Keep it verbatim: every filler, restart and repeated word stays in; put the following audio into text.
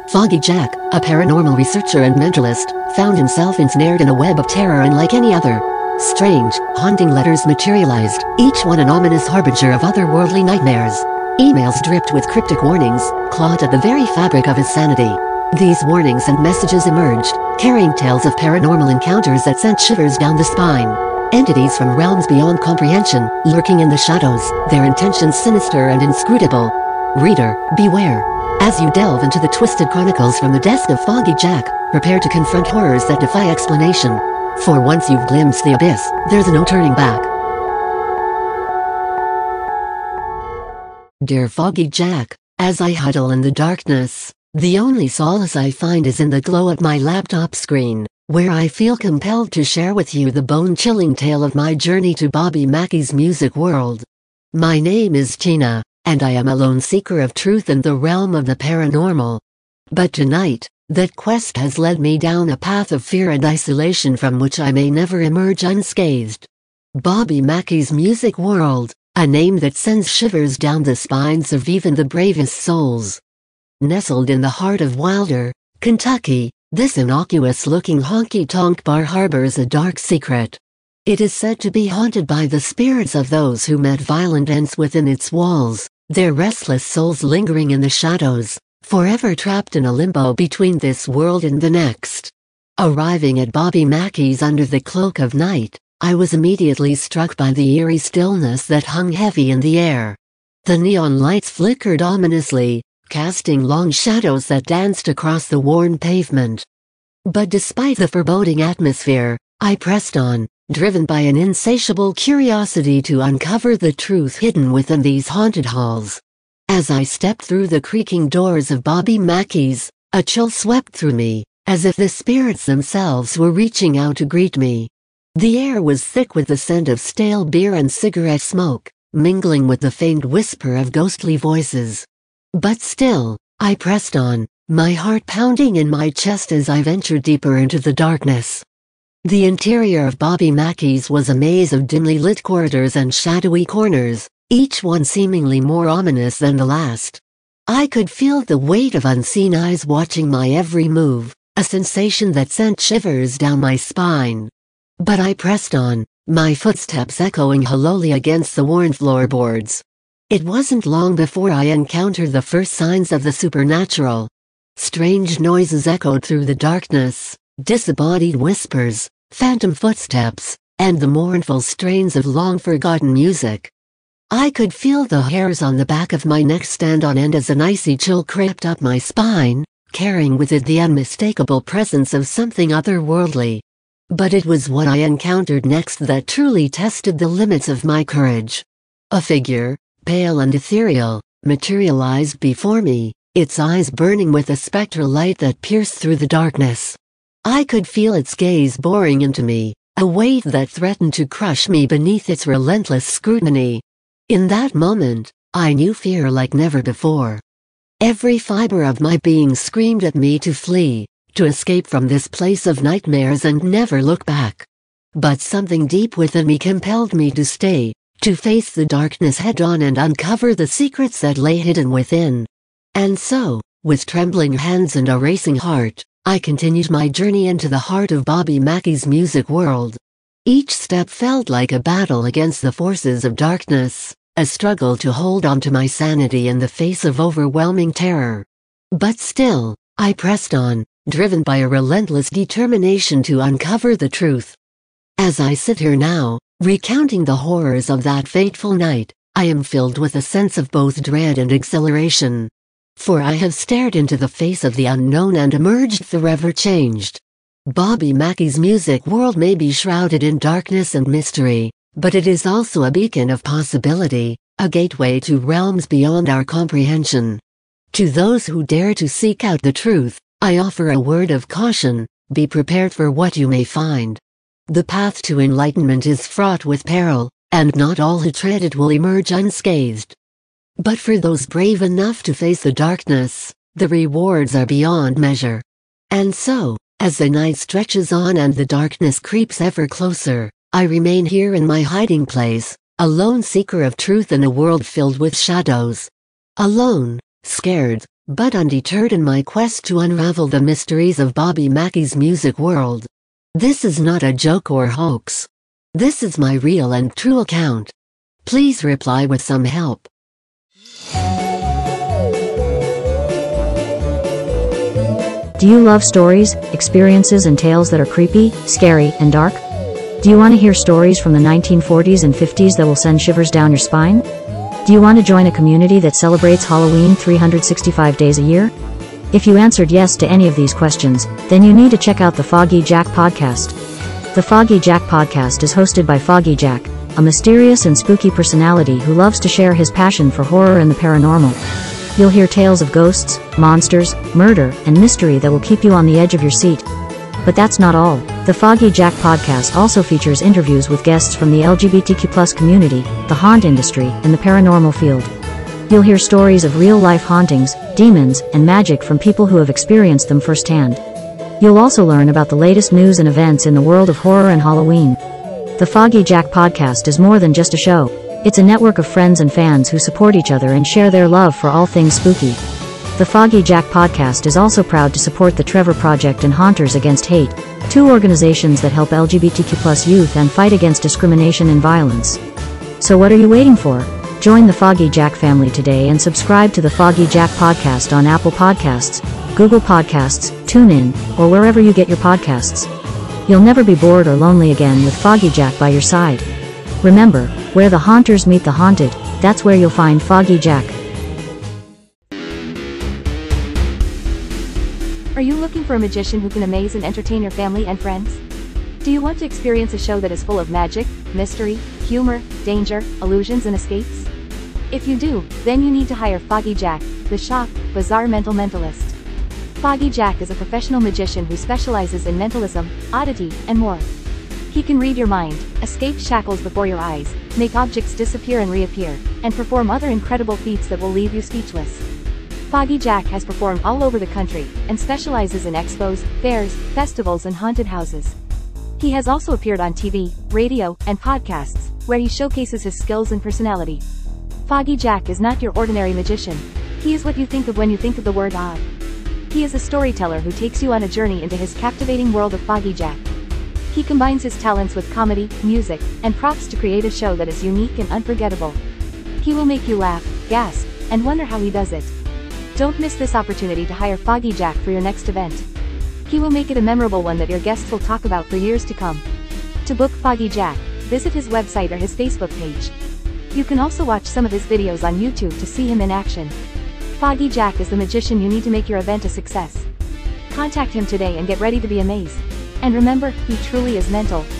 Foggy Jack, a paranormal researcher and mentalist, found himself ensnared in a web of terror unlike any other. Strange, haunting letters materialized, each one an ominous harbinger of otherworldly nightmares. Emails dripped with cryptic warnings, clawed at the very fabric of his sanity. These warnings and messages emerged, carrying tales of paranormal encounters that sent shivers down the spine. Entities from realms beyond comprehension, lurking in the shadows, their intentions sinister and inscrutable. Reader, beware. As you delve into the twisted chronicles from the desk of Foggy Jack, prepare to confront horrors that defy explanation. For once you've glimpsed the abyss, there's no turning back. Dear Foggy Jack, as I huddle in the darkness, the only solace I find is in the glow of my laptop screen, where I feel compelled to share with you the bone-chilling tale of my journey to Bobby Mackey's music world. My name is Tina, and I am a lone seeker of truth in the realm of the paranormal. But tonight, that quest has led me down a path of fear and isolation from which I may never emerge unscathed. Bobby Mackey's music world, a name that sends shivers down the spines of even the bravest souls. Nestled in the heart of Wilder, Kentucky, this innocuous-looking honky-tonk bar harbors a dark secret. It is said to be haunted by the spirits of those who met violent ends within its walls, their restless souls lingering in the shadows, forever trapped in a limbo between this world and the next. Arriving at Bobby Mackey's under the cloak of night, I was immediately struck by the eerie stillness that hung heavy in the air. The neon lights flickered ominously, casting long shadows that danced across the worn pavement. But despite the foreboding atmosphere, I pressed on, driven by an insatiable curiosity to uncover the truth hidden within these haunted halls. As I stepped through the creaking doors of Bobby Mackey's, a chill swept through me, as if the spirits themselves were reaching out to greet me. The air was thick with the scent of stale beer and cigarette smoke, mingling with the faint whisper of ghostly voices. But still, I pressed on, my heart pounding in my chest as I ventured deeper into the darkness. The interior of Bobby Mackey's was a maze of dimly lit corridors and shadowy corners, each one seemingly more ominous than the last. I could feel the weight of unseen eyes watching my every move, a sensation that sent shivers down my spine. But I pressed on, my footsteps echoing hollowly against the worn floorboards. It wasn't long before I encountered the first signs of the supernatural. Strange noises echoed through the darkness, disembodied whispers, phantom footsteps, and the mournful strains of long-forgotten music. I could feel the hairs on the back of my neck stand on end as an icy chill crept up my spine, carrying with it the unmistakable presence of something otherworldly. But it was what I encountered next that truly tested the limits of my courage. A figure, pale and ethereal, materialized before me, its eyes burning with a spectral light that pierced through the darkness. I could feel its gaze boring into me, a weight that threatened to crush me beneath its relentless scrutiny. In that moment, I knew fear like never before. Every fiber of my being screamed at me to flee, to escape from this place of nightmares and never look back. But something deep within me compelled me to stay, to face the darkness head-on and uncover the secrets that lay hidden within. And so, with trembling hands and a racing heart, I continued my journey into the heart of Bobby Mackey's music world. Each step felt like a battle against the forces of darkness, a struggle to hold on to my sanity in the face of overwhelming terror. But still, I pressed on, driven by a relentless determination to uncover the truth. As I sit here now, recounting the horrors of that fateful night, I am filled with a sense of both dread and exhilaration. For I have stared into the face of the unknown and emerged forever changed. Bobby Mackey's music world may be shrouded in darkness and mystery, but it is also a beacon of possibility, a gateway to realms beyond our comprehension. To those who dare to seek out the truth, I offer a word of caution: be prepared for what you may find. The path to enlightenment is fraught with peril, and not all who tread it will emerge unscathed. But for those brave enough to face the darkness, the rewards are beyond measure. And so, as the night stretches on and the darkness creeps ever closer, I remain here in my hiding place, a lone seeker of truth in a world filled with shadows. Alone, scared, But undeterred in my quest to unravel the mysteries of Bobby Mackey's music world. This is not a joke or hoax. This is my real and true account. Please reply with some help. Do you love stories, experiences and tales that are creepy, scary, and dark? Do you want to hear stories from the nineteen forties and fifties that will send shivers down your spine? Do you want to join a community that celebrates Halloween three hundred sixty-five days a year? If you answered yes to any of these questions, then you need to check out the Foggy Jack podcast. The Foggy Jack podcast is hosted by Foggy Jack, a mysterious and spooky personality who loves to share his passion for horror and the paranormal. You'll hear tales of ghosts, monsters, murder, and mystery that will keep you on the edge of your seat. But that's not all. The Foggy Jack podcast also features interviews with guests from the L G B T Q plus community, the haunt industry, and the paranormal field. You'll hear stories of real-life hauntings, demons, and magic from people who have experienced them firsthand. You'll also learn about the latest news and events in the world of horror and Halloween. The Foggy Jack podcast is more than just a show. It's a network of friends and fans who support each other and share their love for all things spooky. The Foggy Jack podcast is also proud to support the Trevor Project and Haunters Against Hate, two organizations that help L G B T Q plus youth and fight against discrimination and violence. So what are you waiting for? Join the Foggy Jack family today and subscribe to the Foggy Jack podcast on Apple Podcasts, Google Podcasts, TuneIn, or wherever you get your podcasts. You'll never be bored or lonely again with Foggy Jack by your side. Remember, where the haunters meet the haunted, that's where you'll find Foggy Jack. Are you looking for a magician who can amaze and entertain your family and friends? Do you want to experience a show that is full of magic, mystery, humor, danger, illusions and escapes? If you do, then you need to hire Foggy Jack, the shock, bizarre mental mentalist. Foggy Jack is a professional magician who specializes in mentalism, oddity, and more. He can read your mind, escape shackles before your eyes, make objects disappear and reappear, and perform other incredible feats that will leave you speechless. Foggy Jack has performed all over the country, and specializes in expos, fairs, festivals and haunted houses. He has also appeared on T V, radio, and podcasts, where he showcases his skills and personality. Foggy Jack is not your ordinary magician. He is what you think of when you think of the word odd. He is a storyteller who takes you on a journey into his captivating world of Foggy Jack. He combines his talents with comedy, music, and props to create a show that is unique and unforgettable. He will make you laugh, gasp, and wonder how he does it. Don't miss this opportunity to hire Foggy Jack for your next event. He will make it a memorable one that your guests will talk about for years to come. To book Foggy Jack, visit his website or his Facebook page. You can also watch some of his videos on YouTube to see him in action. Foggy Jack is the magician you need to make your event a success. Contact him today and get ready to be amazed. And remember, he truly is mental.